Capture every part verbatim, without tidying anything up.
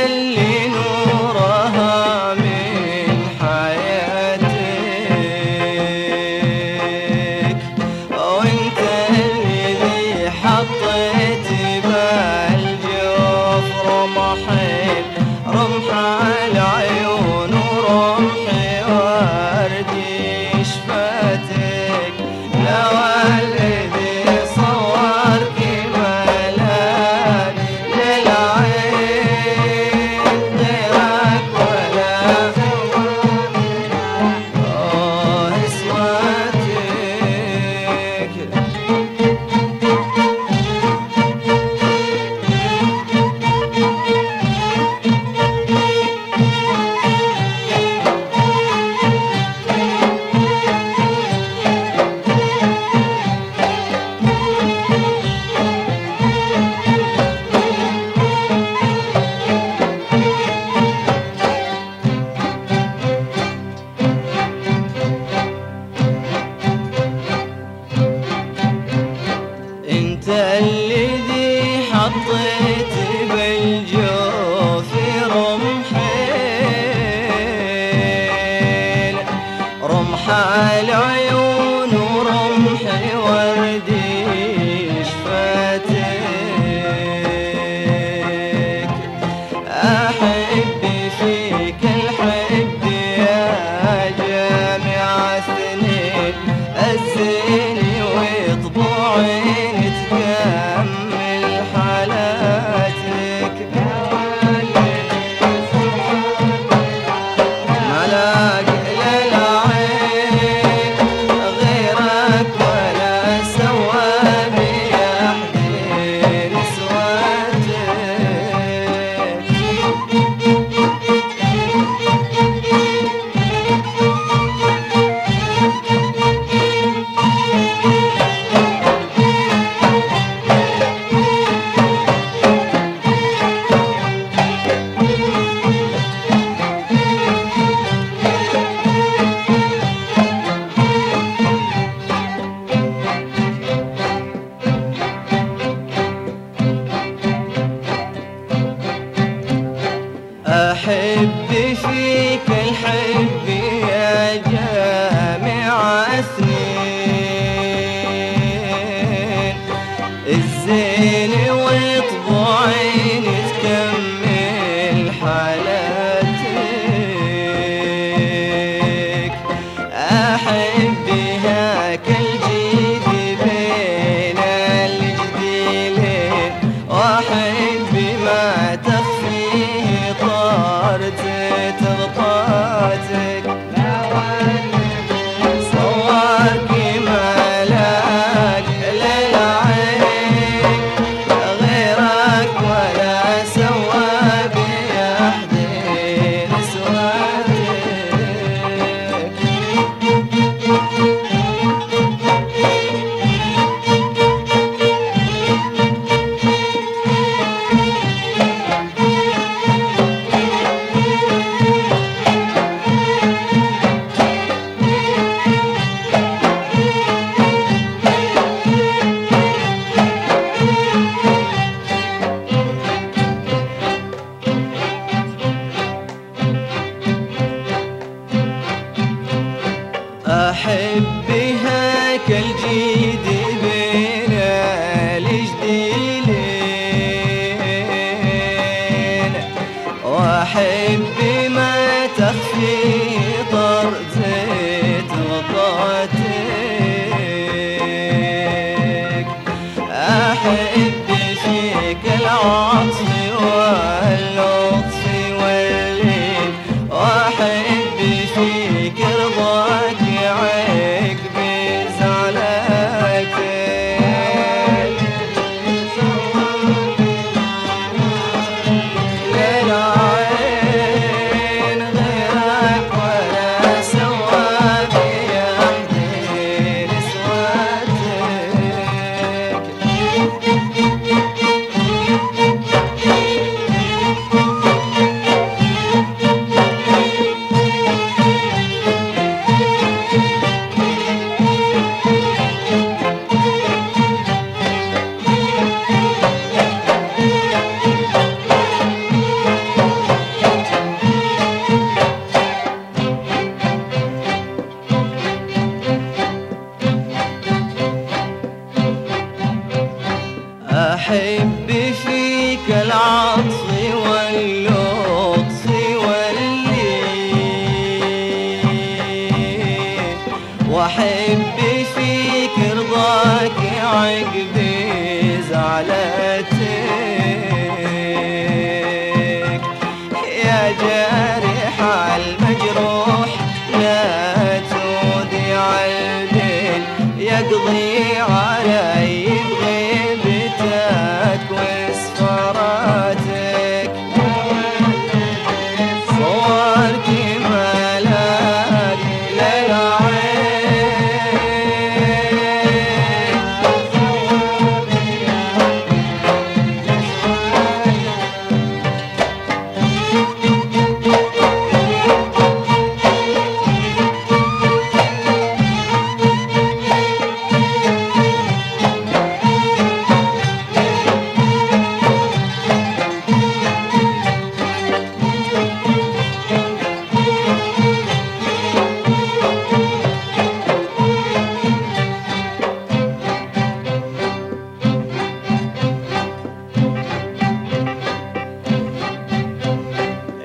اللي نورها من حياتك، وانت اللي حطيت بالجوف رمحين، رمح العيون ورمحي وردي شفتك. لو الذي صور كمالك للعين غيرك ولا آه اسمتك. انت الذي حطيت بالجوف رمحين، رمح العيون ورمحي وردي شفتك. احب فيك الحب يا جامع اثنين، الزيني وطبوعين تكمل حالاتك. ملاك للعين غيرك ولا سوى بيحدين سواتك. أحب فيك الحب يا جامع اثنين، الزين وطبوعين تكمل حالاتك. أحب هاك الجيد بين الجديلين، وأحب ما تخفيه طارت تغطاتك. صور كمالك للعين غيرك ولا سوى بيحدين سواتك. أحب هاك الجيد بين الجديلين، وأحب ما تخفي طرز غطاتك. أحب فيك العطف واللطف واللين، وأحب فيك رضاك عقب زعلك. للعين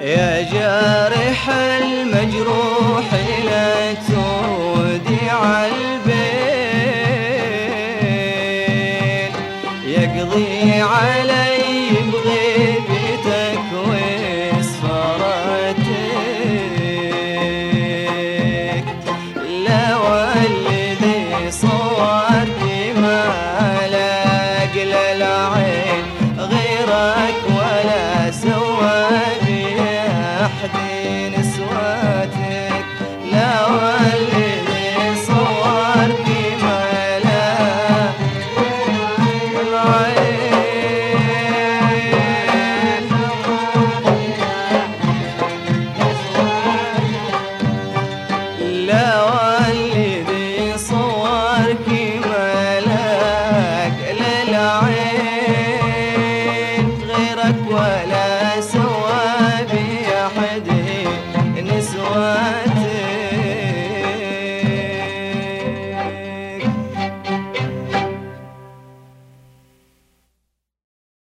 يا جارح المجروح لا توديع البين، يقضي علي بغيبتك وسفرتك. لا والذي صورتي ما لاق للعين غيرك ولا سوى بي أحد.